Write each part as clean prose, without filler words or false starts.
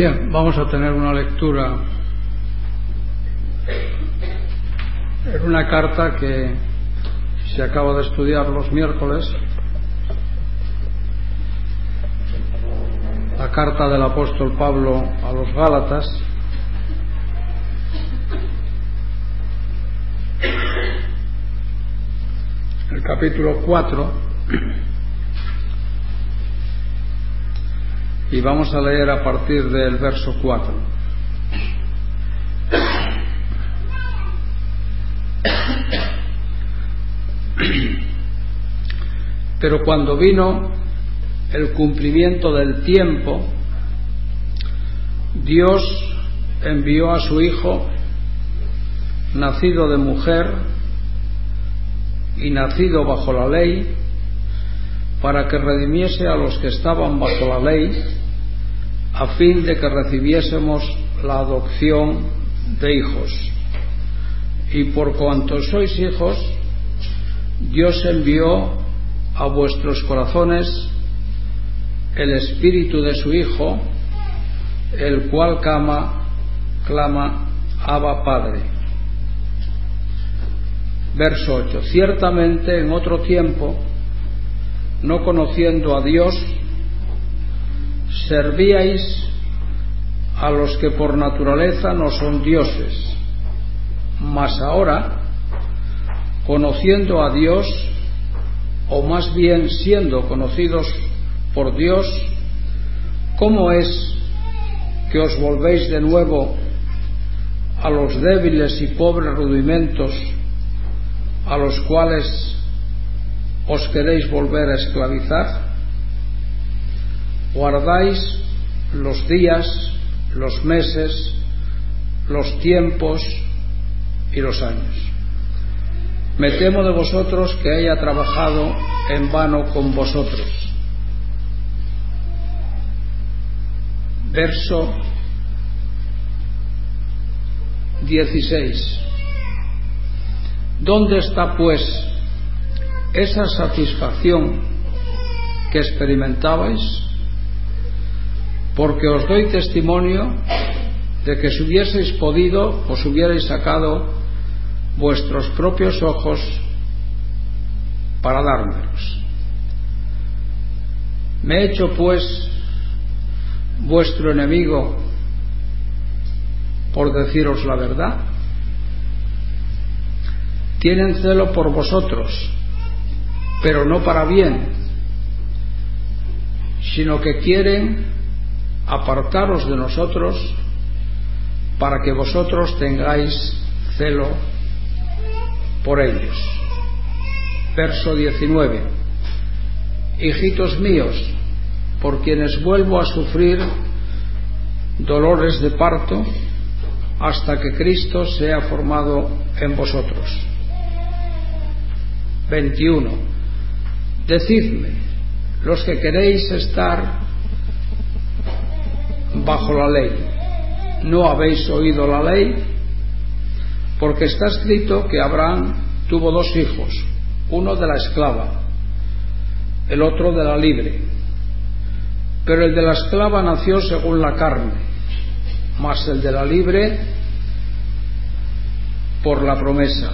Bien, vamos a tener una lectura en una carta que se acaba de estudiar los miércoles, la carta del apóstol Pablo a los Gálatas, el capítulo 4, y vamos a leer a partir del verso 4. Pero cuando vino el cumplimiento del tiempo, Dios envió a su Hijo, nacido de mujer y nacido bajo la ley, para que redimiese a los que estaban bajo la ley, a fin de que recibiésemos la adopción de hijos. Y por cuanto sois hijos, Dios envió a vuestros corazones el espíritu de su Hijo, el cual clama Abba Padre. Verso 8. Ciertamente en otro tiempo, no conociendo a Dios, servíais a los que por naturaleza no son dioses, mas ahora, conociendo a Dios, o más bien siendo conocidos por Dios, ¿cómo es que os volvéis de nuevo a los débiles y pobres rudimentos a los cuales os queréis volver a esclavizar? Guardáis los días, los meses, los tiempos y los años. Me temo de vosotros que haya trabajado en vano con vosotros. Verso 16. ¿Dónde está pues esa satisfacción que experimentabais? Porque os doy testimonio de que si hubieseis podido, os hubierais sacado vuestros propios ojos para dármelos. ¿Me he hecho pues vuestro enemigo por deciros la verdad? Tienen celo por vosotros, pero no para bien, sino que quieren apartaros de nosotros para que vosotros tengáis celo por ellos. Verso 19. Hijitos míos, por quienes vuelvo a sufrir dolores de parto hasta que Cristo sea formado en vosotros. 21. Decidme, los que queréis estar bajo la ley, ¿no habéis oído la ley? Porque está escrito que Abraham tuvo dos hijos, uno de la esclava, el otro de la libre. Pero el de la esclava nació según la carne, mas el de la libre por la promesa.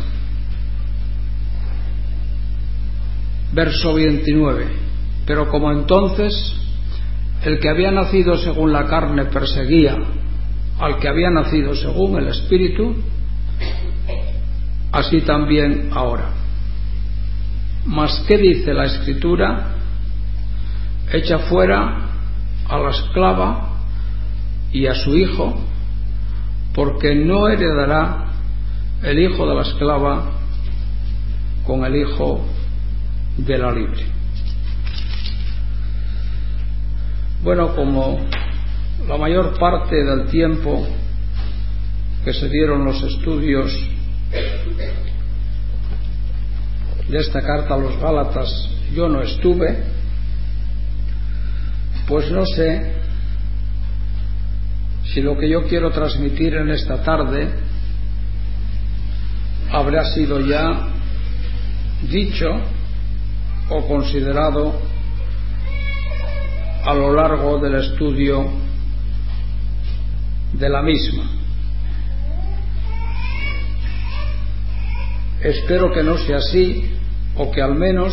Verso 29. Pero como entonces el que había nacido según la carne perseguía al que había nacido según el Espíritu, así también ahora. Mas ¿qué dice la Escritura? Echa fuera a la esclava y a su hijo, porque no heredará el hijo de la esclava con el hijo de la libre. Bueno, como la mayor parte del tiempo que se dieron los estudios de esta carta a los Gálatas yo no estuve, pues no sé si lo que yo quiero transmitir en esta tarde habrá sido ya dicho o considerado a lo largo del estudio de la misma. Espero que no sea así, o que al menos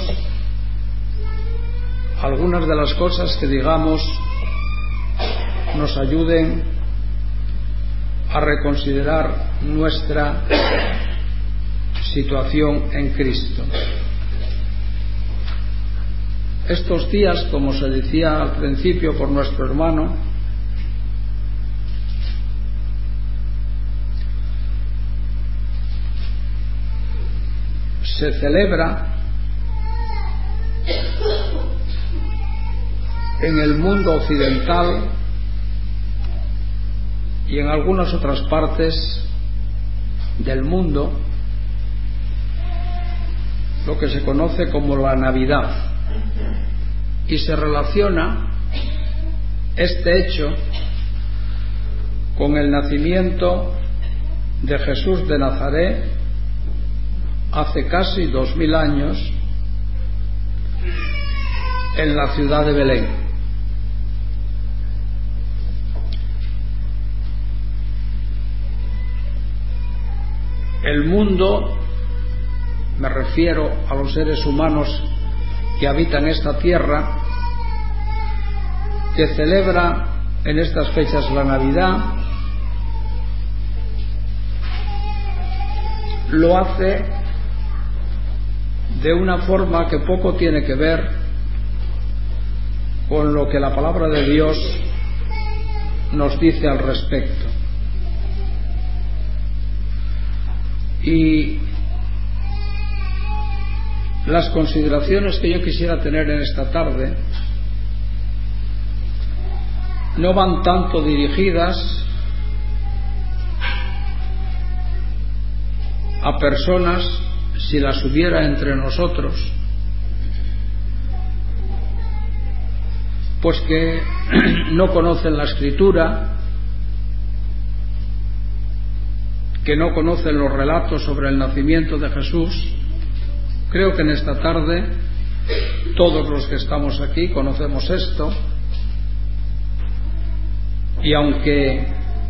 algunas de las cosas que digamos nos ayuden a reconsiderar nuestra situación en Cristo. Estos días, como se decía al principio por nuestro hermano, se celebra en el mundo occidental y en algunas otras partes del mundo lo que se conoce como la Navidad, y se relaciona este hecho con el nacimiento de Jesús de Nazaret hace casi 2000 años en la ciudad de Belén. El mundo, me refiero a los seres humanos que habitan esta tierra, que celebra en estas fechas la Navidad, lo hace de una forma que poco tiene que ver con lo que la palabra de Dios nos dice al respecto. Y las consideraciones que yo quisiera tener en esta tarde no van tanto dirigidas a personas, si las hubiera entre nosotros, pues que no conocen la Escritura, que no conocen los relatos sobre el nacimiento de Jesús. Creo que en esta tarde todos los que estamos aquí conocemos esto, y aunque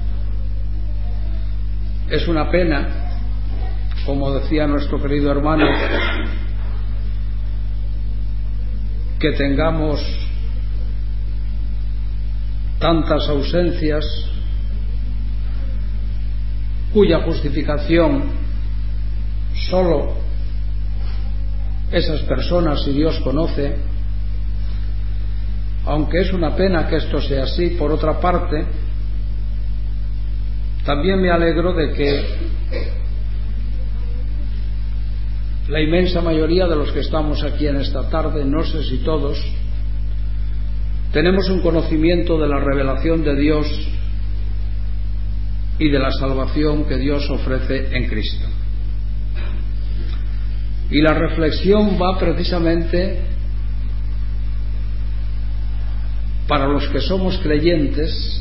es una pena, como decía nuestro querido hermano, que tengamos tantas ausencias cuya justificación solo esas personas y Dios conoce, aunque es una pena que esto sea así, por otra parte, también me alegro de que la inmensa mayoría de los que estamos aquí en esta tarde, no sé si todos, tenemos un conocimiento de la revelación de Dios y de la salvación que Dios ofrece en Cristo. Y la reflexión va precisamente para los que somos creyentes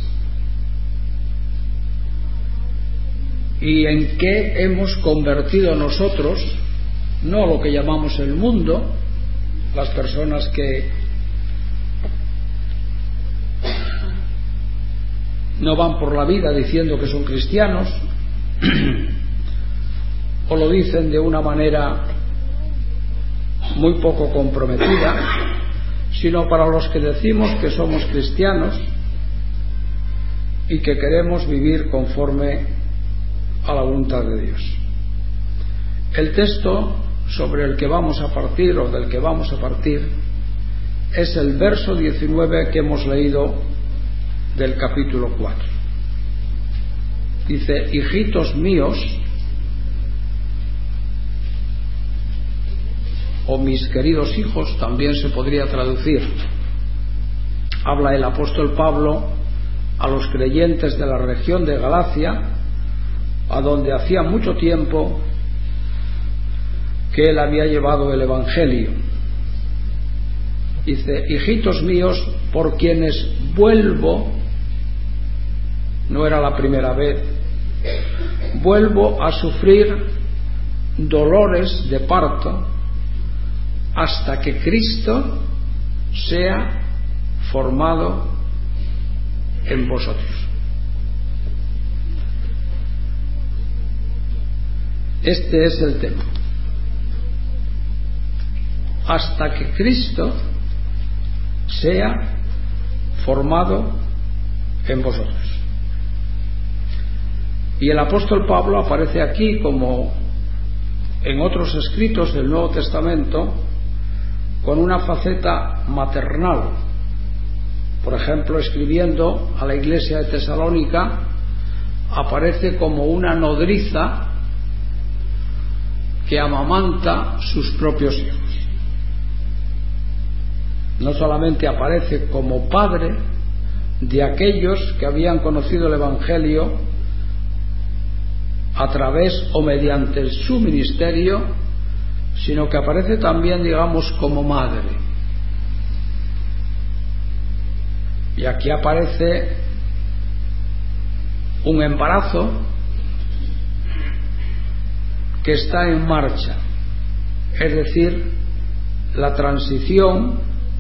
y en qué hemos convertido nosotros, no lo que llamamos el mundo, las personas que no van por la vida diciendo que son cristianos o lo dicen de una manera muy poco comprometida, sino para los que decimos que somos cristianos y que queremos vivir conforme a la voluntad de Dios. El texto sobre el que vamos a partir, o del que vamos a partir, es el verso 19 que hemos leído del capítulo 4. Dice: hijitos míos, o mis queridos hijos, también se podría traducir. Habla el apóstol Pablo a los creyentes de la región de Galacia, a donde hacía mucho tiempo que él había llevado el Evangelio. Dice: hijitos míos, por quienes vuelvo, no era la primera vez, vuelvo a sufrir dolores de parto hasta que Cristo sea formado en vosotros. Este es el tema. Hasta que Cristo sea formado en vosotros. Y el apóstol Pablo aparece aquí, como en otros escritos del Nuevo Testamento, con una faceta maternal. Por ejemplo, escribiendo a la iglesia de Tesalónica, aparece como una nodriza que amamanta sus propios hijos. No solamente aparece como padre de aquellos que habían conocido el Evangelio a través o mediante su ministerio, sino que aparece también, digamos, como madre. Y aquí aparece un embarazo que está en marcha, es decir, la transición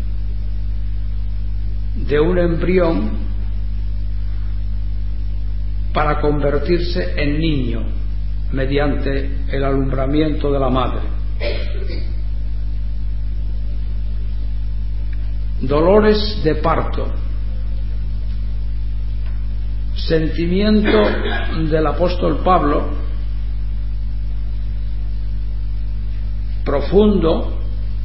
de un embrión para convertirse en niño mediante el alumbramiento de la madre. Dolores de parto, sentimiento del apóstol Pablo profundo.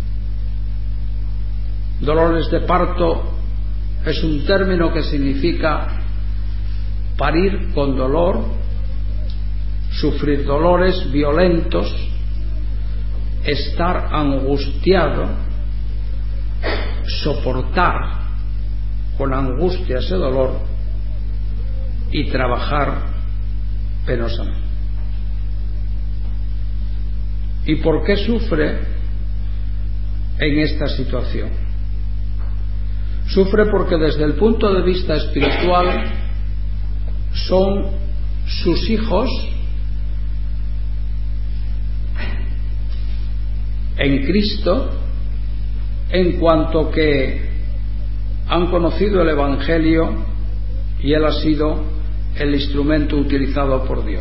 Dolores de parto es un término que significa parir con dolor, sufrir dolores violentos, estar angustiado, soportar con angustia ese dolor y trabajar penosamente. ¿Y por qué sufre en esta situación? Sufre porque desde el punto de vista espiritual son sus hijos en Cristo, en cuanto que han conocido el Evangelio y Él ha sido el instrumento utilizado por Dios.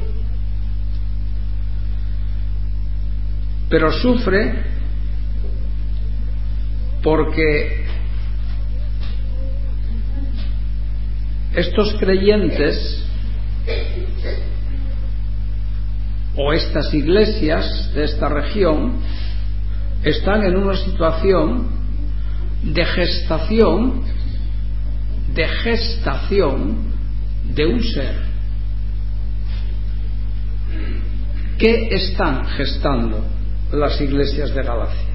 Pero sufre porque estos creyentes o estas iglesias de esta región están en una situación de gestación de un ser. ¿Qué están gestando las iglesias de Galacia?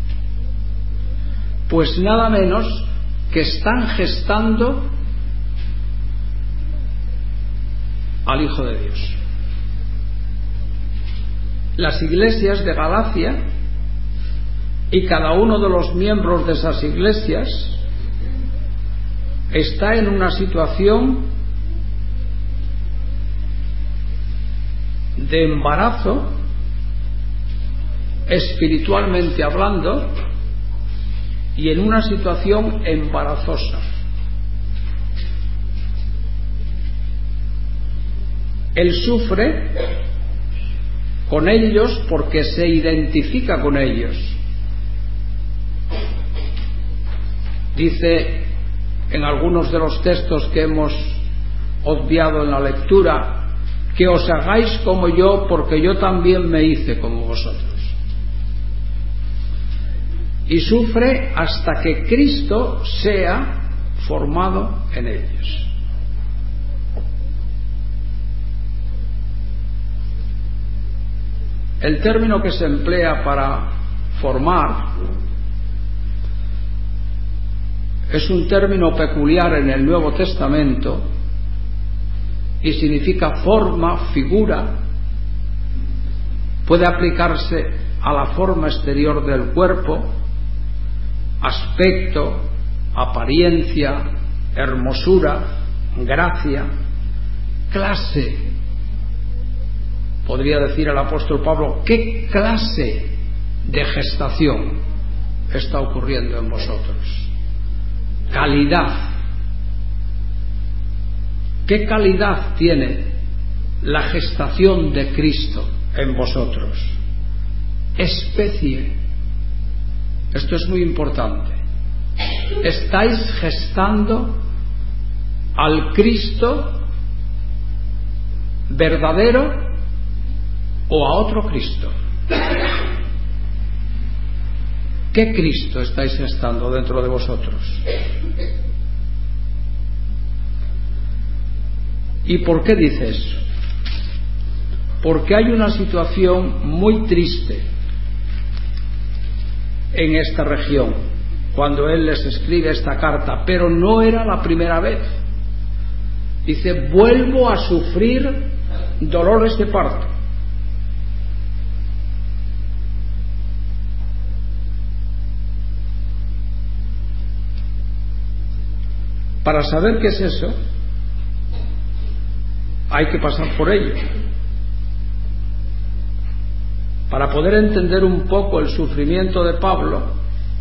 Pues nada menos que están gestando al Hijo de Dios. Las iglesias de Galacia y cada uno de los miembros de esas iglesias está en una situación de embarazo, espiritualmente hablando, y en una situación embarazosa. Él sufre con ellos porque se identifica con ellos. Dice en algunos de los textos que hemos obviado en la lectura, que os hagáis como yo, porque yo también me hice como vosotros. Y sufre hasta que Cristo sea formado en ellos. El término que se emplea para formar es un término peculiar en el Nuevo Testamento y significa forma, figura. Puede aplicarse a la forma exterior del cuerpo, aspecto, apariencia, hermosura, gracia, clase. Podría decir el apóstol Pablo, ¿qué clase de gestación está ocurriendo en vosotros? Calidad. ¿Qué calidad tiene la gestación de Cristo en vosotros. Especie. Esto es muy importante. ¿Estáis gestando al Cristo verdadero o a otro Cristo? ¿Qué Cristo estáis gestando dentro de vosotros? ¿Y por qué dice eso? Porque hay una situación muy triste en esta región cuando él les escribe esta carta, pero no era la primera vez. Dice: vuelvo a sufrir dolores de parto. Para saber qué es eso, hay que pasar por ello. Para poder entender un poco el sufrimiento de Pablo,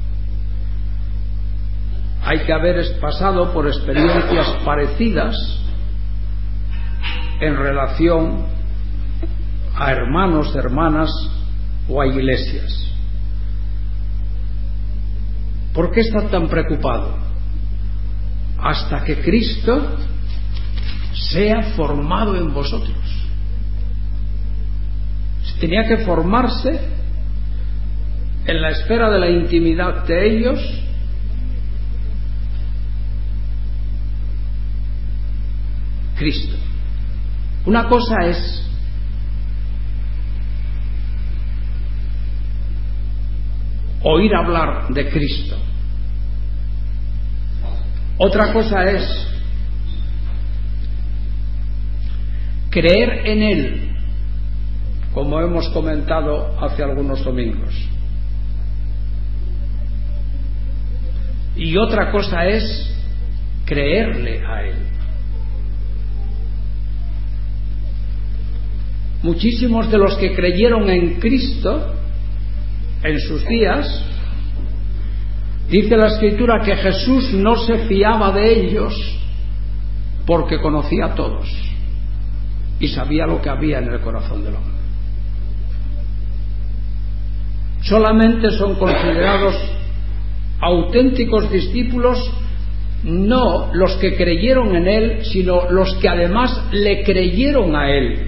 hay que haber pasado por experiencias parecidas en relación a hermanos, hermanas o a iglesias. ¿Por qué está tan preocupado? Hasta que Cristo sea formado en vosotros. Tenía que formarse en la esfera de la intimidad de ellos, Cristo. Una cosa es oír hablar de Cristo. Otra cosa es creer en Él, como hemos comentado hace algunos domingos. Y otra cosa es creerle a Él. Muchísimos de los que creyeron en Cristo en sus días, dice la Escritura que Jesús no se fiaba de ellos porque conocía a todos y sabía lo que había en el corazón del hombre. Solamente son considerados auténticos discípulos no los que creyeron en Él, sino los que además le creyeron a Él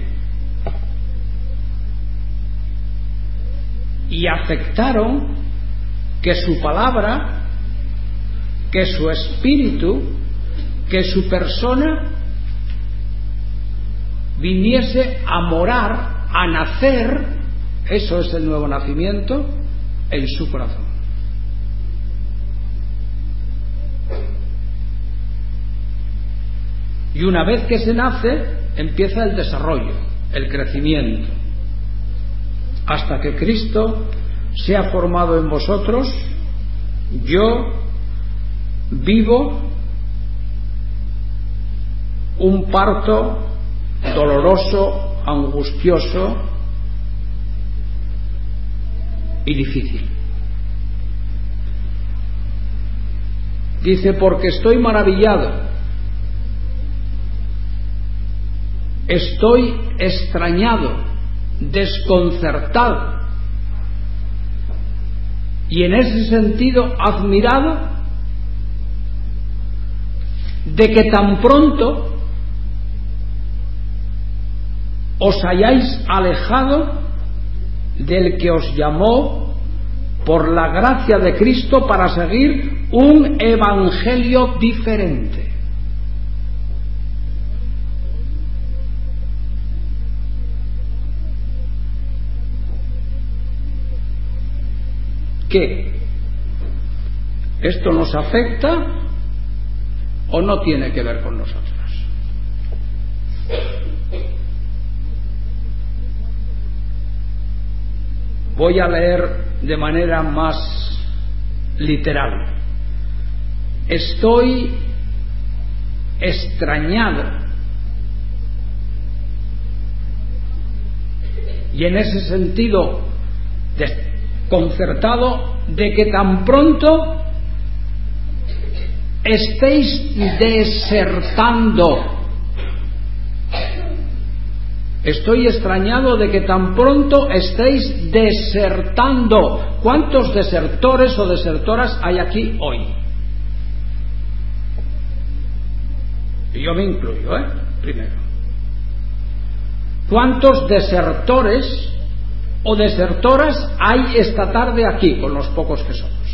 y aceptaron que su palabra, que su espíritu, que su persona viniese a morar, a nacer, eso es el nuevo nacimiento, en su corazón. Y una vez que se nace, empieza el desarrollo, el crecimiento, hasta que Cristo sea formado en vosotros. Yo vivo un parto doloroso, angustioso y difícil. Dice: porque estoy maravillado, estoy extrañado, desconcertado y en ese sentido admirado de que tan pronto os hayáis alejado del que os llamó por la gracia de Cristo para seguir un evangelio diferente. ¿Qué? ¿Esto nos afecta o no tiene que ver con nosotros? Voy a leer de manera más literal. Estoy extrañado y en ese sentido desconcertado de que tan pronto estéis desertando Estoy extrañado de que tan pronto estéis desertando. ¿Cuántos desertores o desertoras hay aquí hoy? Y yo me incluyo, primero. ¿Cuántos desertores o desertoras hay esta tarde aquí, con los pocos que somos?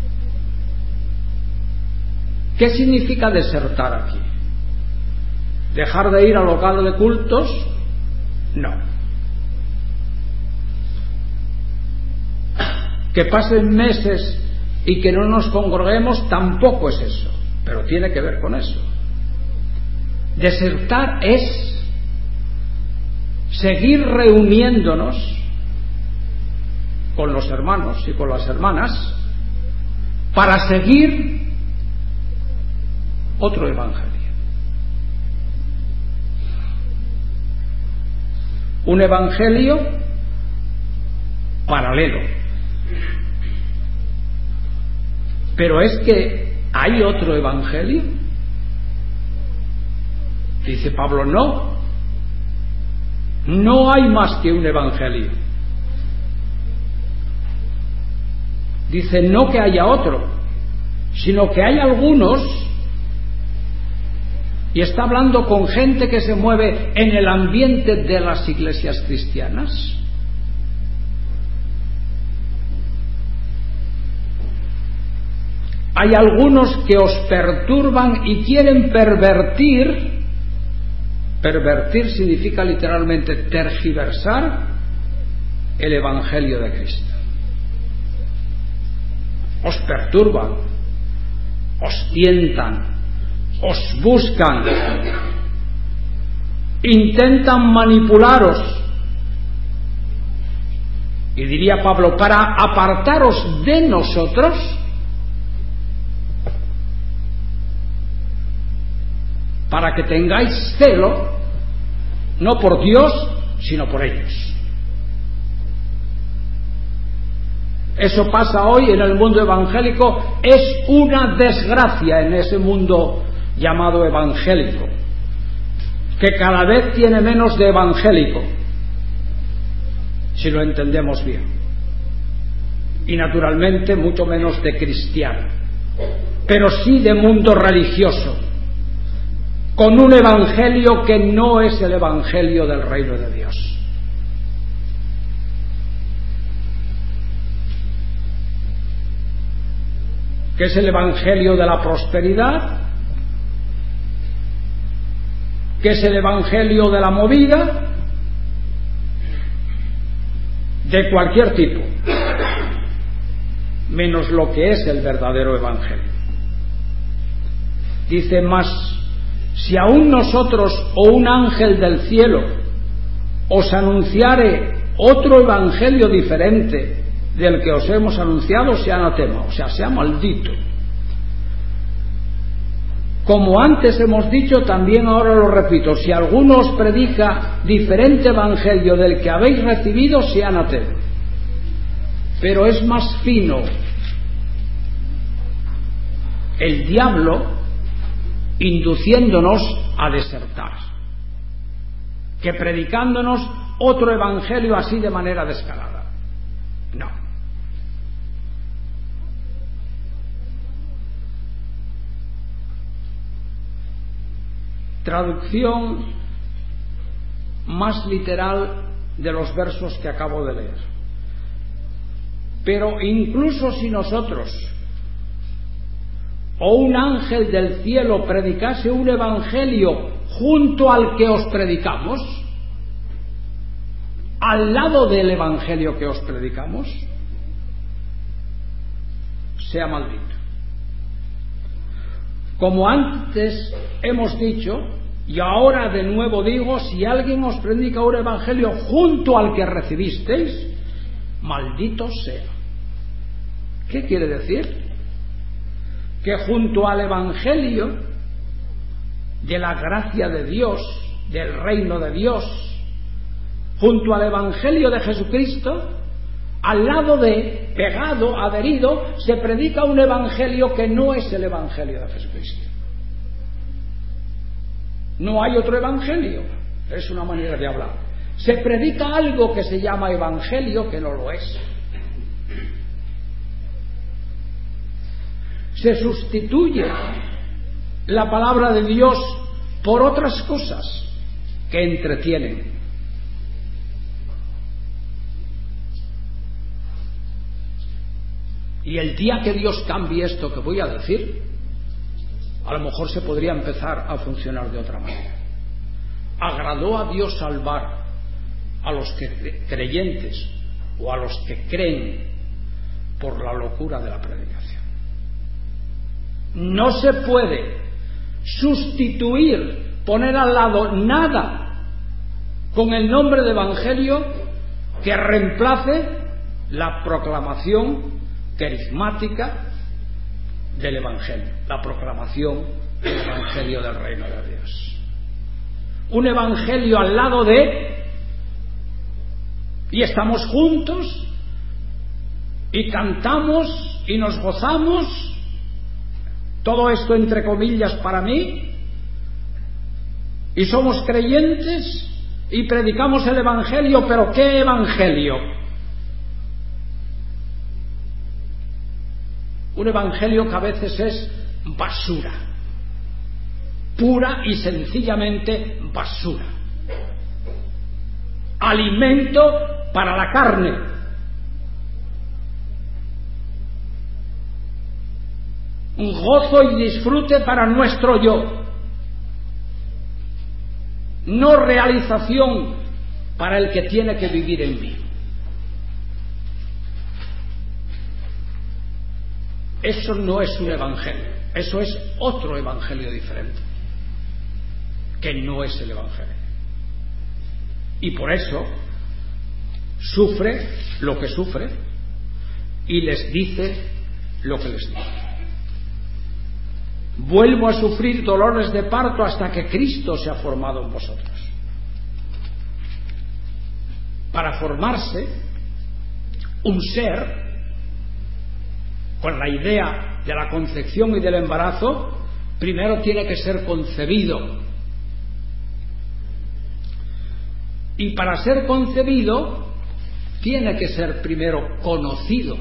¿Qué significa desertar aquí? ¿Dejar de ir al local de cultos? No. Que pasen meses y que no nos congreguemos tampoco es eso, pero tiene que ver con eso. Desertar es seguir reuniéndonos con los hermanos y con las hermanas para seguir otro evangelio. Un evangelio paralelo. Pero es que hay otro evangelio. Dice Pablo, no hay más que un evangelio. Dice no que haya otro, sino que hay algunos. Y está hablando con gente que se mueve en el ambiente de las iglesias cristianas. Hay algunos que os perturban y quieren pervertir. Pervertir significa literalmente tergiversar el evangelio de Cristo. Os perturban, os tientan, os buscan, intentan manipularos, y diría Pablo, para apartaros de nosotros, para que tengáis celo, no por Dios, sino por ellos. Eso pasa hoy en el mundo evangélico, es una desgracia en ese mundo llamado evangélico, que cada vez tiene menos de evangélico, si lo entendemos bien, y naturalmente mucho menos de cristiano, pero sí de mundo religioso, con un evangelio que no es el evangelio del reino de Dios. Que es el evangelio de la prosperidad, que es el evangelio de la movida, de cualquier tipo, menos lo que es el verdadero evangelio. Dice más, si aún nosotros o un ángel del cielo os anunciare otro evangelio diferente del que os hemos anunciado, sea anatema, o sea, sea maldito. Como antes hemos dicho, también ahora lo repito, si alguno os predica diferente evangelio del que habéis recibido, sea anatema. Pero es más fino el diablo induciéndonos a desertar que predicándonos otro evangelio así de manera descarada. No. Traducción más literal de los versos que acabo de leer. Pero incluso si nosotros o un ángel del cielo predicase un evangelio junto al que os predicamos, al lado del evangelio que os predicamos, sea maldito. Como antes hemos dicho, y ahora de nuevo digo, si alguien os predica un evangelio junto al que recibisteis, maldito sea. ¿Qué quiere decir? Que junto al evangelio de la gracia de Dios, del reino de Dios, junto al evangelio de Jesucristo, al lado de, pegado, adherido, se predica un evangelio que no es el evangelio de Jesucristo. No hay otro evangelio, es una manera de hablar. Se predica algo que se llama evangelio, que no lo es. Se sustituye la palabra de Dios por otras cosas que entretienen. Y el día que Dios cambie esto que voy a decir, a lo mejor se podría empezar a funcionar de otra manera. ¿Agradó a Dios salvar a los creyentes o a los que creen por la locura de la predicación? No se puede sustituir, poner al lado nada con el nombre de evangelio que reemplace la proclamación carismática del evangelio, la proclamación del evangelio del reino de Dios. Un evangelio al lado de, y estamos juntos y cantamos y nos gozamos, todo esto entre comillas para mí, y somos creyentes y predicamos el evangelio. ¿Pero qué evangelio? Un evangelio que a veces es basura, pura y sencillamente basura, alimento para la carne, un gozo y disfrute para nuestro yo, no realización para el que tiene que vivir en mí. Eso no es un evangelio, eso es otro evangelio diferente, que no es el evangelio. Y por eso sufre lo que sufre y les dice lo que les dice. Vuelvo a sufrir dolores de parto hasta que Cristo se ha formado en vosotros. Para formarse un ser, con la idea de la concepción y del embarazo, primero tiene que ser concebido. Y para ser concebido, tiene que ser primero conocido.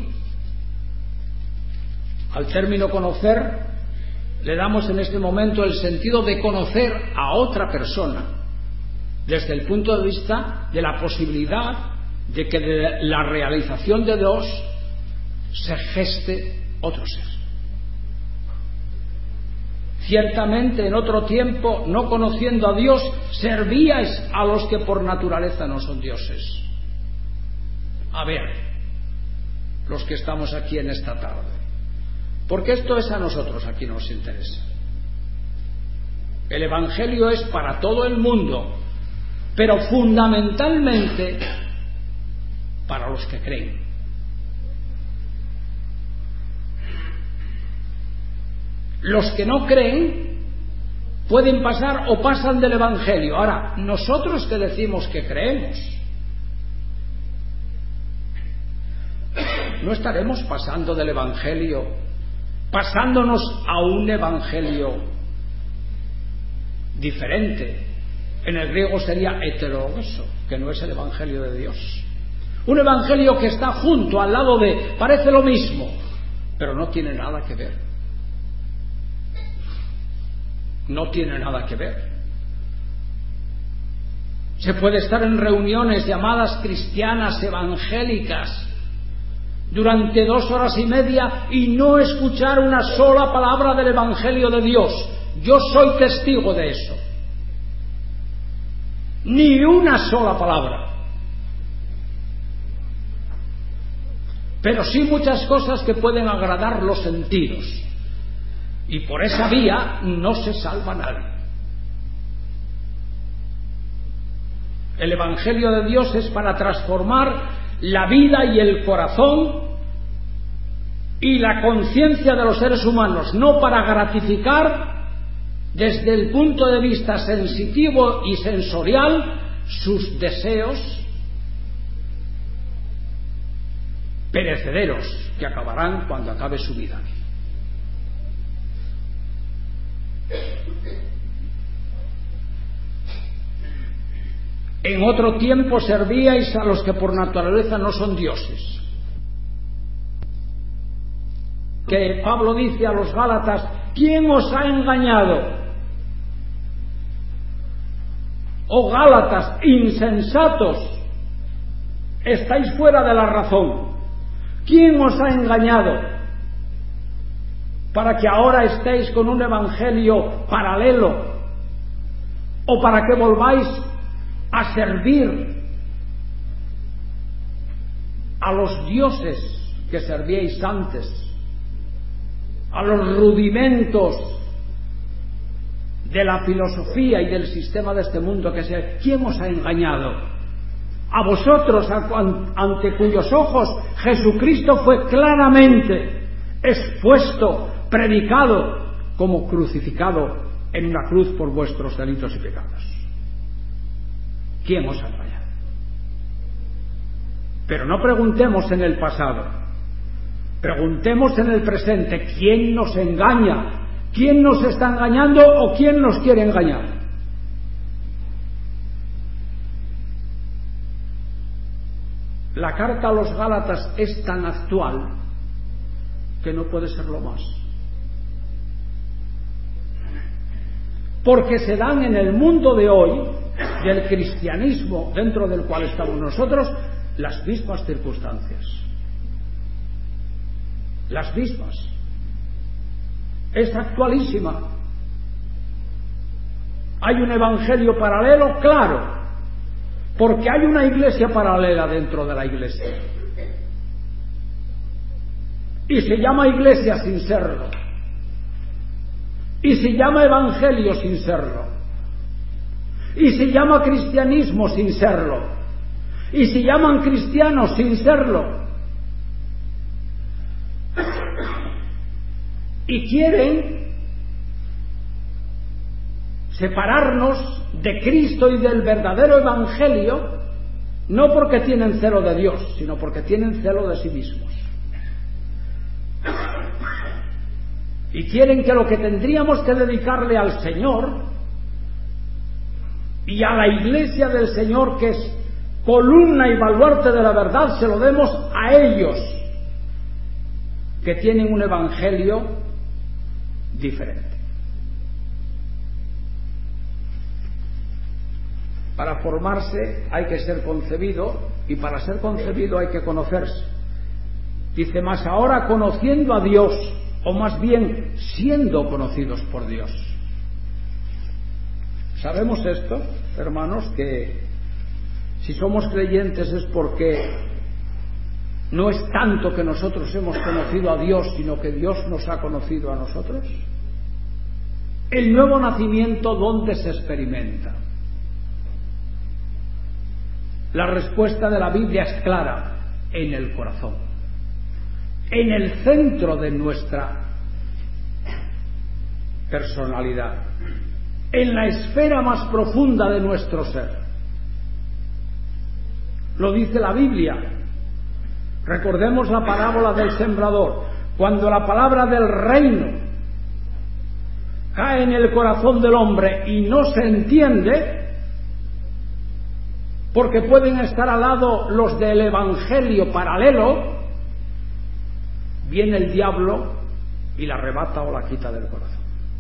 Al término conocer, le damos en este momento el sentido de conocer a otra persona, desde el punto de vista de la posibilidad de que de la realización de Dios se geste otro ser. Ciertamente en otro tiempo, no conociendo a Dios, servíais a los que por naturaleza no son dioses. A ver, los que estamos aquí en esta tarde, porque esto es a nosotros, aquí nos interesa. El evangelio es para todo el mundo, pero fundamentalmente para los que creen. Los que no creen pueden pasar o pasan del evangelio. Ahora, nosotros que decimos que creemos, no estaremos pasando del evangelio, pasándonos a un evangelio diferente. En el griego sería heterodoxo, que no es el evangelio de Dios. Un evangelio que está junto, al lado de, parece lo mismo, pero no tiene nada que ver. No tiene nada que ver. Se puede estar en reuniones llamadas cristianas evangélicas durante 2 horas y media y no escuchar una sola palabra del evangelio de Dios. Yo soy testigo de eso. Ni una sola palabra. Pero sí muchas cosas que pueden agradar los sentidos. Y por esa vía no se salva nadie. El evangelio de Dios es para transformar la vida y el corazón y la conciencia de los seres humanos, no para gratificar desde el punto de vista sensitivo y sensorial sus deseos perecederos que acabarán cuando acabe su vida. En otro tiempo servíais a los que por naturaleza no son dioses. Que Pablo dice a los Gálatas: ¿quién os ha engañado? Oh Gálatas, insensatos, estáis fuera de la razón. ¿Quién os ha engañado para que ahora estéis con un evangelio paralelo, o para que volváis a servir a los dioses que servíais antes, a los rudimentos de la filosofía y del sistema de este mundo? ¿Quién os ha engañado? A vosotros, ante cuyos ojos Jesucristo fue claramente expuesto, predicado como crucificado en una cruz por vuestros delitos y pecados. ¿Quién os ha engañado? Pero no preguntemos en el pasado, preguntemos en el presente. ¿Quién nos engaña? ¿Quién nos está engañando o quién nos quiere engañar? La carta a los Gálatas es tan actual que no puede serlo más, porque se dan en el mundo de hoy, del cristianismo dentro del cual estamos nosotros, las mismas circunstancias, las mismas. Es actualísima. Hay un evangelio paralelo, claro, porque hay una iglesia paralela dentro de la iglesia, y se llama iglesia sin serlo, y se llama evangelio sin serlo, y se llama cristianismo sin serlo, y se llaman cristianos sin serlo, y quieren separarnos de Cristo y del verdadero evangelio, no porque tienen celo de Dios, sino porque tienen celo de sí mismos. Y quieren que lo que tendríamos que dedicarle al Señor y a la iglesia del Señor, que es columna y baluarte de la verdad, se lo demos a ellos, que tienen un evangelio diferente. Para formarse hay que ser concebido, y para ser concebido hay que conocerse. Dice: más ahora conociendo a Dios, o más bien siendo conocidos por Dios. ¿Sabemos esto, hermanos? Que si somos creyentes es porque no es tanto que nosotros hemos conocido a Dios, sino que Dios nos ha conocido a nosotros. El nuevo nacimiento, ¿dónde se experimenta? La respuesta de la Biblia es clara: en el corazón, en el centro de nuestra personalidad, en la esfera más profunda de nuestro ser. Lo dice la Biblia. Recordemos la parábola del sembrador. Cuando la palabra del reino cae en el corazón del hombre y no se entiende, porque pueden estar al lado los del evangelio paralelo, viene el diablo y la arrebata o la quita del corazón.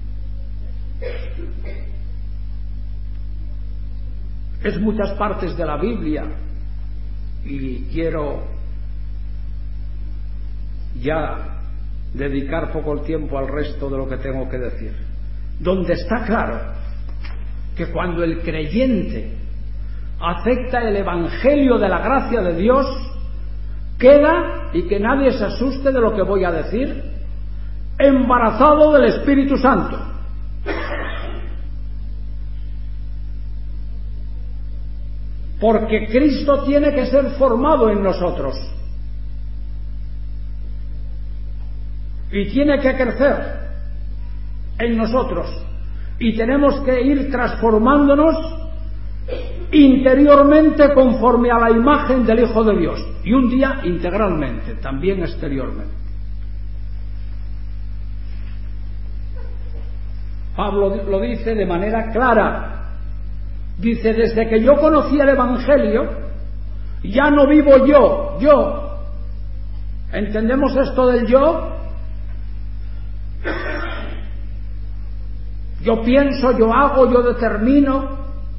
Es muchas partes de la Biblia, y quiero ya dedicar poco el tiempo al resto de lo que tengo que decir, donde está claro que cuando el creyente acepta el evangelio de la gracia de Dios, queda, y que nadie se asuste de lo que voy a decir, embarazado del Espíritu Santo. Porque Cristo tiene que ser formado en nosotros y tiene que crecer en nosotros, y tenemos que ir transformándonos interiormente conforme a la imagen del Hijo de Dios, y un día integralmente, también exteriormente. Pablo lo dice de manera clara: Dice, desde que yo conocí el Evangelio, ya no vivo yo. ¿Entendemos esto del yo? Yo pienso, yo hago, yo determino.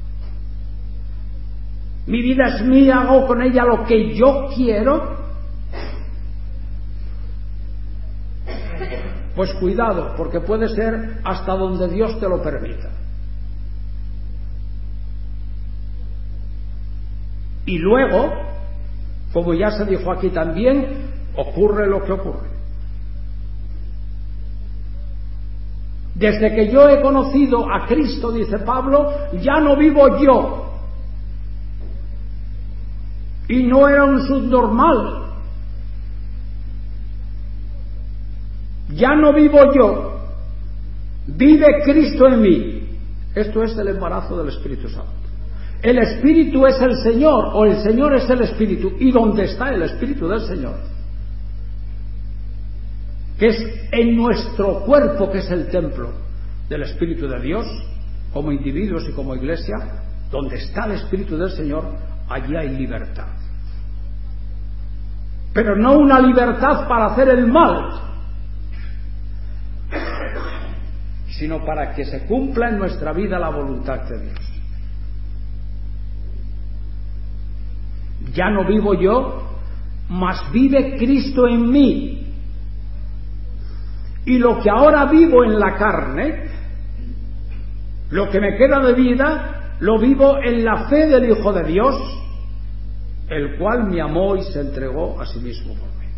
Mi vida es mía, hago con ella lo que yo quiero. Pues cuidado, porque puede ser hasta donde Dios te lo permita. Y luego, como ya se dijo aquí también, ocurre lo que ocurre. Desde que yo he conocido a Cristo, dice Pablo, ya no vivo yo. Y no era un subnormal. Ya no vivo yo. Vive Cristo en mí. Esto es el embarazo del Espíritu Santo. El Espíritu es el Señor, o el Señor es el Espíritu. ¿Y dónde está el Espíritu del Señor? Que es en nuestro cuerpo, que es el templo del Espíritu de Dios, como individuos y como iglesia. Donde está el Espíritu del Señor, allí hay libertad. Pero no una libertad para hacer el mal, sino para que se cumpla en nuestra vida la voluntad de Dios. Ya no vivo yo, mas vive Cristo en mí. Y lo que ahora vivo en la carne, lo que me queda de vida, lo vivo en la fe del Hijo de Dios, el cual me amó y se entregó a sí mismo por mí.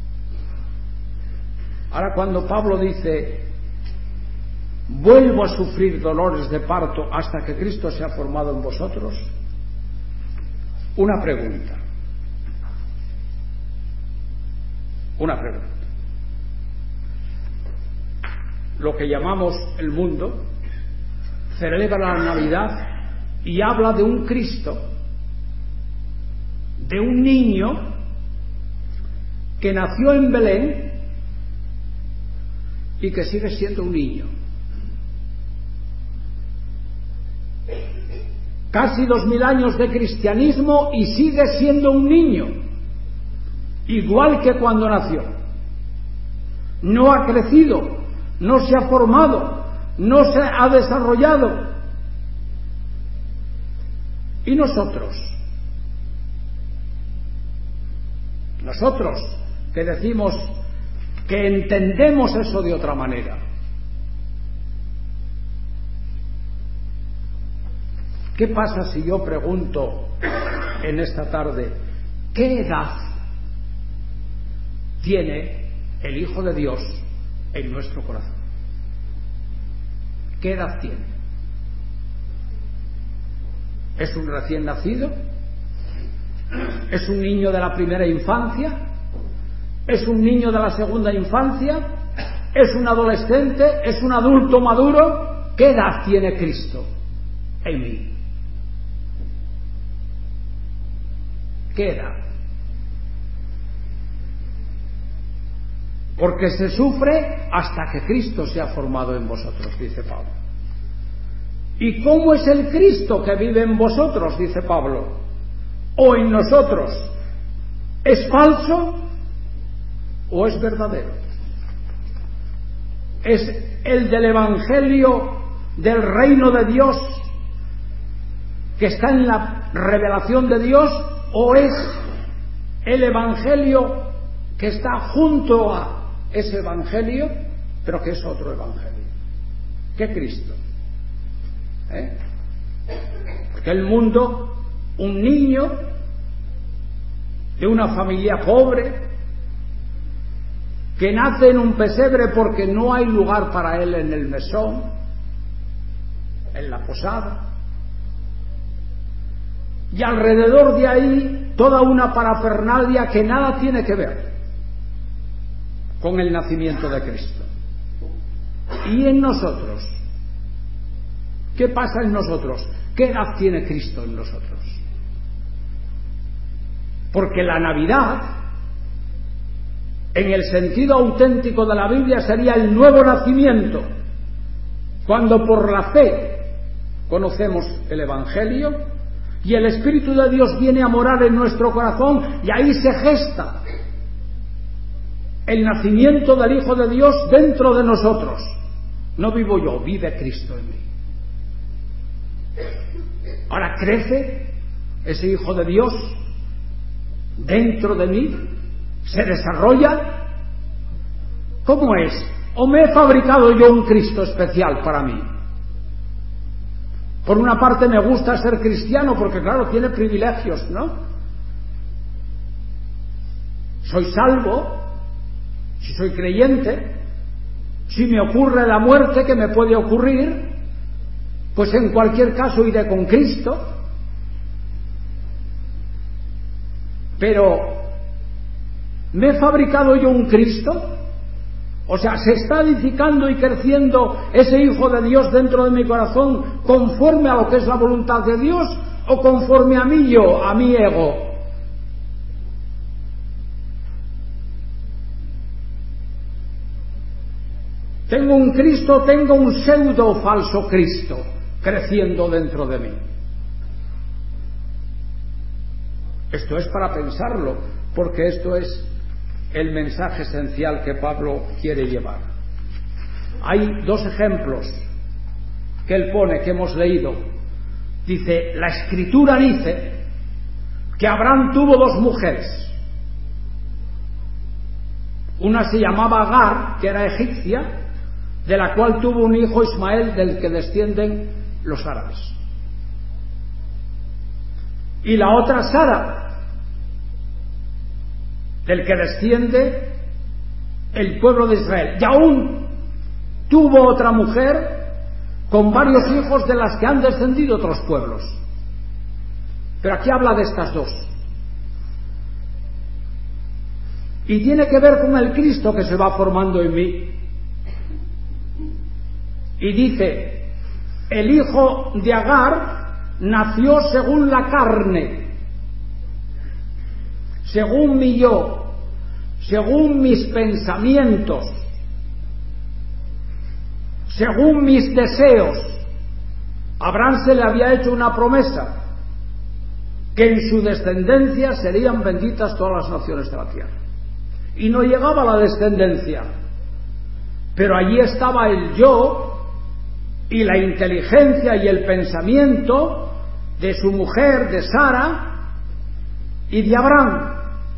Ahora, cuando Pablo dice, vuelvo a sufrir dolores de parto hasta que Cristo sea formado en vosotros, una pregunta. Lo que llamamos el mundo celebra la Navidad y habla de un Cristo, de un niño que nació en Belén y que sigue siendo un niño. Casi 2000 años de cristianismo y sigue siendo un niño, igual que cuando nació. No ha crecido, no se ha formado, no se ha desarrollado. ¿Y nosotros que decimos que entendemos eso de otra manera? ¿Qué pasa si yo pregunto en esta tarde, ¿qué edad tiene el Hijo de Dios en nuestro corazón? ¿Qué edad tiene? ¿Es un recién nacido? ¿Es un niño de la primera infancia? ¿Es un niño de la segunda infancia? ¿Es un adolescente? ¿Es un adulto maduro? ¿Qué edad tiene Cristo en mí? ¿Qué edad? Porque se sufre hasta que Cristo sea formado en vosotros, dice Pablo. ¿Y cómo es el Cristo que vive en vosotros? Dice Pablo. ¿O en nosotros? ¿Es falso o es verdadero? ¿Es el del Evangelio del reino de Dios que está en la revelación de Dios, o es el Evangelio que está junto a ese Evangelio, pero que es otro Evangelio? ¿Qué Cristo? Porque el mundo, un niño de una familia pobre que nace en un pesebre porque no hay lugar para él en el mesón, en la posada, y alrededor de ahí toda una parafernalia que nada tiene que ver con el nacimiento de Cristo. ¿Y en nosotros? ¿Qué pasa en nosotros? ¿Qué edad tiene Cristo en nosotros? Porque la Navidad, en el sentido auténtico de la Biblia, sería el nuevo nacimiento, cuando por la fe conocemos el Evangelio y el Espíritu de Dios viene a morar en nuestro corazón y ahí se gesta el nacimiento del Hijo de Dios dentro de nosotros. No vivo yo, vive Cristo en mí. Ahora crece ese Hijo de Dios dentro de mí, se desarrolla. ¿Cómo es? ¿O me he fabricado yo un Cristo especial para mí? Por una parte me gusta ser cristiano porque claro, tiene privilegios, ¿no? Soy salvo, si soy creyente, si me ocurre la muerte que me puede ocurrir, pues en cualquier caso iré con Cristo. Pero ¿me he fabricado yo un Cristo? O sea, ¿se está edificando y creciendo ese Hijo de Dios dentro de mi corazón conforme a lo que es la voluntad de Dios o conforme a mí yo, a mi ego? Tengo un Cristo, tengo un pseudo falso Cristo creciendo dentro de mí. Esto es para pensarlo, porque esto es el mensaje esencial que Pablo quiere llevar. Hay dos ejemplos que él pone, que hemos leído. Dice, la Escritura dice que Abraham tuvo dos mujeres. Una se llamaba Agar, que era egipcia, de la cual tuvo un hijo Ismael, del que descienden los árabes. Y la otra Sara, del que desciende el pueblo de Israel. Y aún tuvo otra mujer con varios hijos de las que han descendido otros pueblos. Pero aquí habla de estas dos. Y tiene que ver con el Cristo que se va formando en mí. Y dice, el hijo de Agar nació según la carne, según mi yo, según mis pensamientos, según mis deseos. A Abraham se le había hecho una promesa, que en su descendencia serían benditas todas las naciones de la tierra. Y no llegaba la descendencia, pero allí estaba el yo y la inteligencia y el pensamiento de su mujer, de Sara y de Abraham.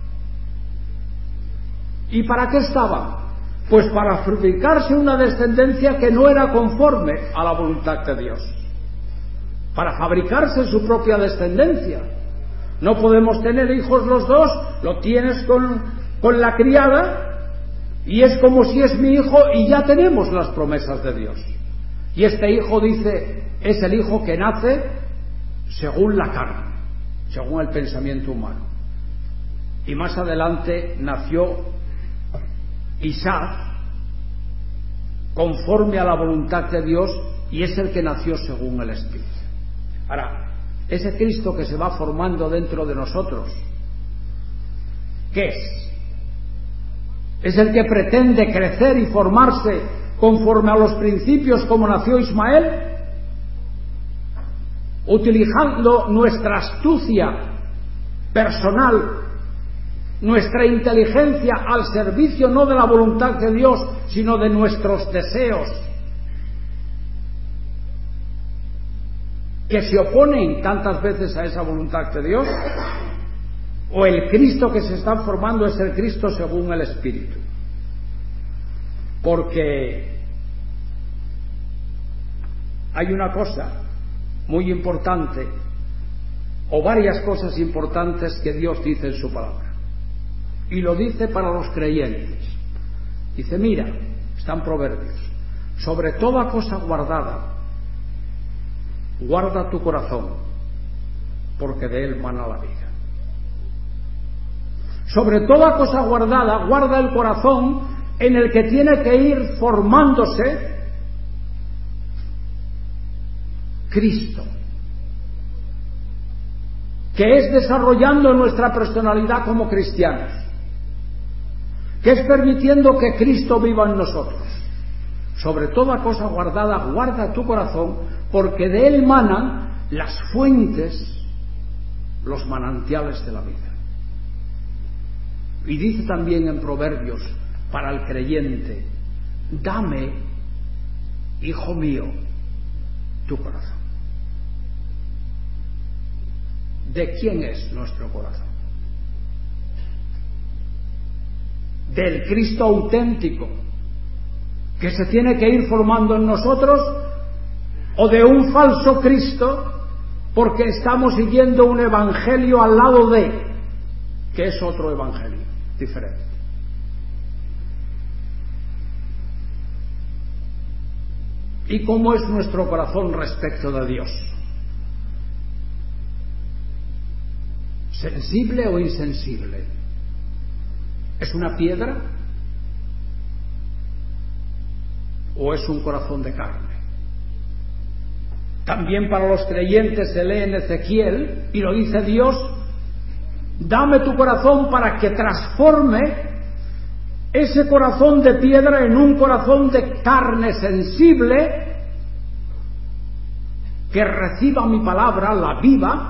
¿Y para qué estaba? Pues para fabricarse una descendencia que no era conforme a la voluntad de Dios, para fabricarse su propia descendencia. No podemos tener hijos los dos, lo tienes con la criada y es como si es mi hijo y ya tenemos las promesas de Dios. Y este hijo, dice, es el hijo que nace según la carne, según el pensamiento humano. Y más adelante nació Isaac conforme a la voluntad de Dios y es el que nació según el Espíritu. Ahora, ese Cristo que se va formando dentro de nosotros, ¿qué es? Es el que pretende crecer y formarse conforme a los principios como nació Ismael, utilizando nuestra astucia personal, nuestra inteligencia al servicio no de la voluntad de Dios, sino de nuestros deseos, que se oponen tantas veces a esa voluntad de Dios. O el Cristo que se está formando es el Cristo según el Espíritu. Porque hay una cosa muy importante, o varias cosas importantes que Dios dice en su palabra, y lo dice para los creyentes. Dice, mira, están Proverbios, sobre toda cosa guardada, guarda tu corazón, porque de él mana la vida. Sobre toda cosa guardada, guarda el corazón, en el que tiene que ir formándose Cristo, que es desarrollando nuestra personalidad como cristianos, que es permitiendo que Cristo viva en nosotros. sobre toda cosa guardada, guarda tu corazón, porque de él manan las fuentes, los manantiales de la vida. Y dice también en Proverbios para el creyente: dame, hijo mío, tu corazón. ¿De quién es nuestro corazón? Del Cristo auténtico, que se tiene que ir formando en nosotros, o de un falso Cristo, porque estamos siguiendo un evangelio al lado de, que es otro evangelio diferente. ¿Y cómo es nuestro corazón respecto de Dios? ¿Sensible o insensible? ¿Es una piedra o es un corazón de carne? También para los creyentes se lee en Ezequiel, y lo dice Dios: dame tu corazón para que transforme ese corazón de piedra en un corazón de carne sensible, que reciba mi palabra, la viva,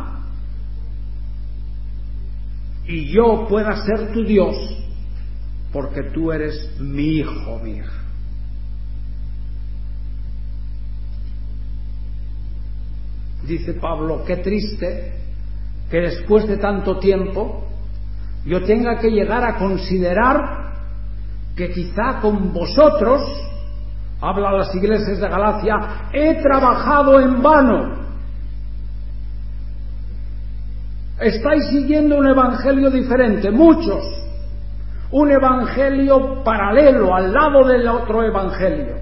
y yo pueda ser tu Dios, porque tú eres mi hijo, mi hija. Dice Pablo: qué triste que después de tanto tiempo yo tenga que llegar a considerar que quizá con vosotros, habla a las iglesias de Galacia, he trabajado en vano. Estáis siguiendo un evangelio diferente, muchos, un evangelio paralelo al lado del otro evangelio,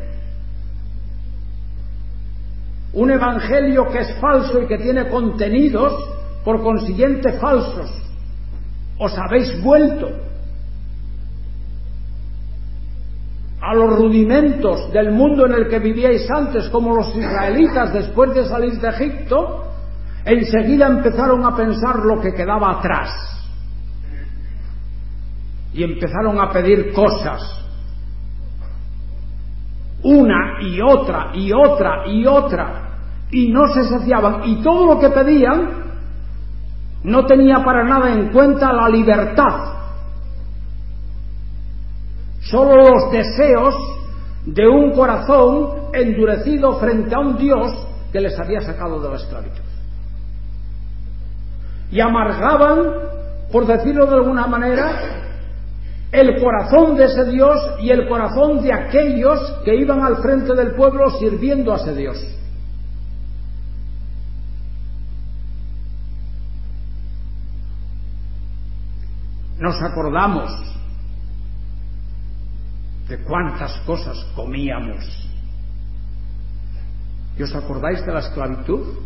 un evangelio que es falso y que tiene contenidos por consiguiente falsos. Os habéis vuelto a los rudimentos del mundo en el que vivíais antes, como los israelitas después de salir de Egipto. Enseguida empezaron a pensar lo que quedaba atrás y empezaron a pedir cosas, una y otra y otra y otra, y no se saciaban, y todo lo que pedían no tenía para nada en cuenta la libertad, solo los deseos de un corazón endurecido frente a un Dios que les había sacado de la esclavitud. Y amargaban, por decirlo de alguna manera, el corazón de ese Dios y el corazón de aquellos que iban al frente del pueblo sirviendo a ese Dios. Nos acordamos de cuántas cosas comíamos. ¿Y os acordáis de la esclavitud?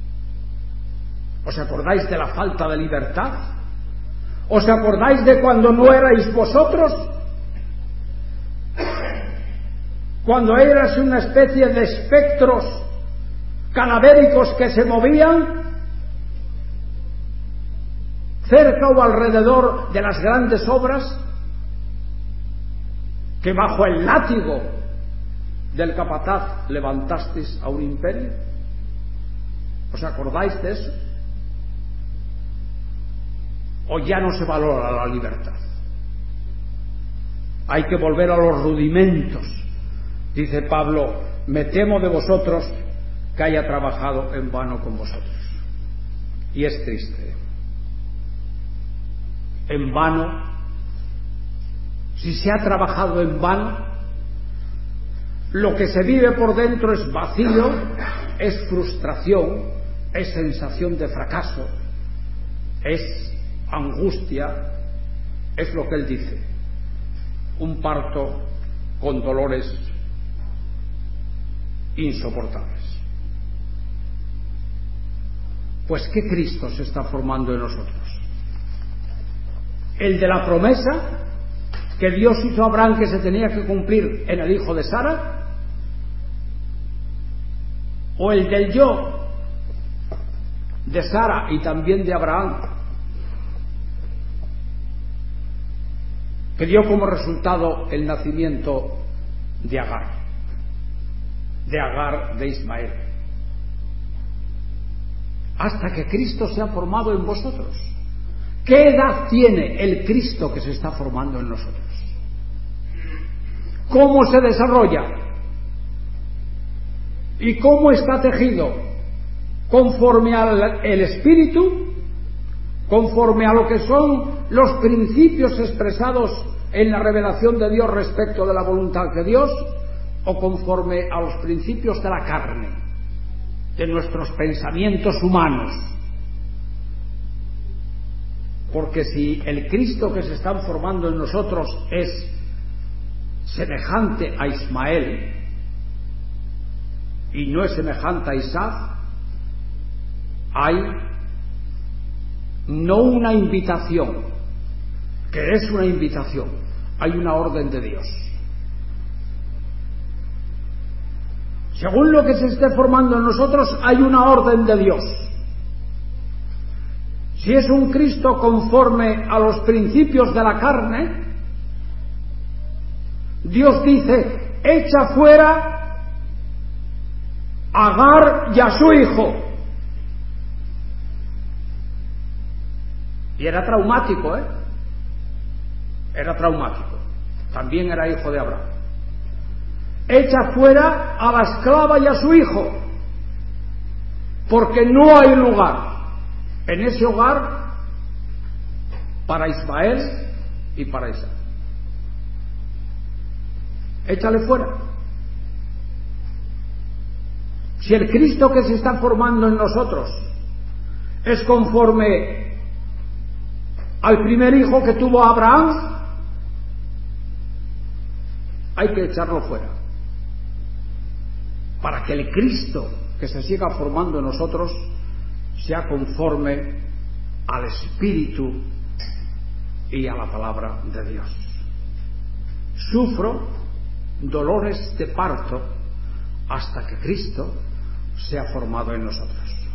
¿Os acordáis de la falta de libertad? ¿Os acordáis de cuando no erais vosotros? Cuando eras una especie de espectros cadavéricos que se movían cerca o alrededor de las grandes obras, que bajo el látigo del capataz levantasteis a un imperio. ¿Os acordáis de eso? ¿O ya no se valora la libertad? Hay que volver a los rudimentos. Dice Pablo: me temo de vosotros que haya trabajado en vano con vosotros. Y es triste. En vano. Si se ha trabajado en vano, lo que se vive por dentro es vacío, es frustración, es sensación de fracaso, es angustia, es lo que él dice, un parto con dolores insoportables. Pues ¿qué Cristo se está formando en nosotros? ¿El de la promesa que Dios hizo a Abraham, que se tenía que cumplir en el hijo de Sara? ¿O el del yo de Sara y también de Abraham, que dio como resultado el nacimiento de Agar? de Agar, de Ismael, hasta que Cristo se ha formado en vosotros. ¿Qué edad tiene el Cristo que se está formando en nosotros? ¿Cómo se desarrolla? ¿Y cómo está tejido? Conforme al Espíritu, conforme a lo que son los principios expresados en la revelación de Dios respecto de la voluntad de Dios, o conforme a los principios de la carne, de nuestros pensamientos humanos. Porque si el Cristo que se está formando en nosotros es semejante a Ismael y no es semejante a Isaac, hay no una invitación, que es una invitación, hay una orden de Dios. Según lo que se esté formando en nosotros, hay una orden de Dios. Si es un Cristo conforme a los principios de la carne, Dios dice: echa fuera a Agar y a su hijo. Y era traumático, Era traumático. También era hijo de Abraham. Echa fuera a la esclava y a su hijo, porque no hay lugar en ese hogar para Ismael y para Isaac. Échale fuera. Si el Cristo que se está formando en nosotros es conforme al primer hijo que tuvo Abraham, hay que echarlo fuera, para que el Cristo que se siga formando en nosotros sea conforme al Espíritu y a la palabra de Dios. Sufro dolores de parto hasta que Cristo sea formado en nosotros.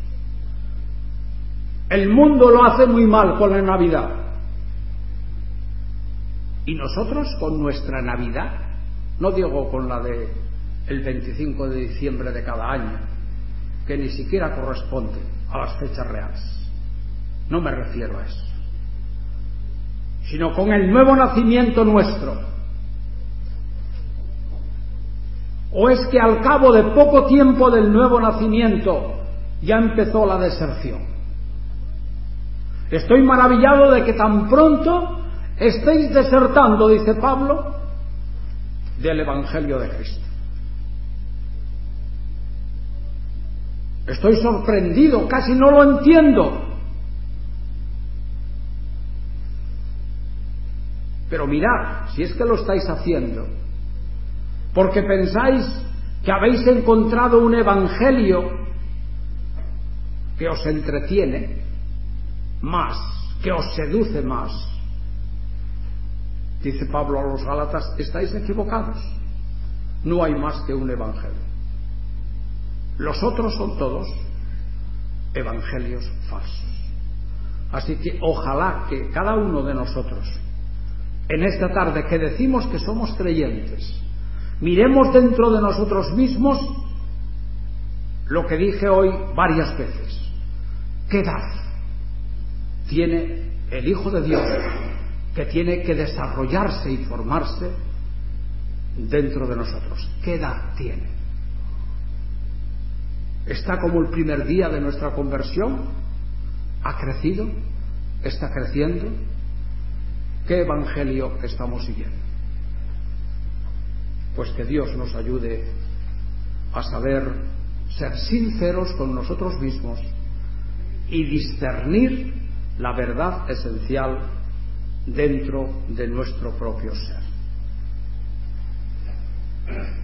El mundo lo hace muy mal con la Navidad, y nosotros con nuestra Navidad, no digo con la de el 25 de diciembre de cada año, que ni siquiera corresponde a las fechas reales, no me refiero a eso, sino con el nuevo nacimiento nuestro. ¿O es que al cabo de poco tiempo del nuevo nacimiento ya empezó la deserción? Estoy maravillado de que tan pronto estéis desertando, dice Pablo, del Evangelio de Cristo. Estoy sorprendido, casi no lo entiendo. Pero mirad, si es que lo estáis haciendo, porque pensáis que habéis encontrado un evangelio que os entretiene más, que os seduce más. Dice Pablo a los Gálatas: estáis equivocados, no hay más que un evangelio. Los otros son todos evangelios falsos. Así que ojalá que cada uno de nosotros, en esta tarde que decimos que somos creyentes, miremos dentro de nosotros mismos lo que dije hoy varias veces. ¿Qué edad tiene el Hijo de Dios que tiene que desarrollarse y formarse dentro de nosotros? ¿Qué edad tiene? ¿Está como el primer día de nuestra conversión? ¿Ha crecido? ¿Está creciendo? ¿Qué evangelio estamos siguiendo? Pues que Dios nos ayude a saber ser sinceros con nosotros mismos y discernir la verdad esencial dentro de nuestro propio ser.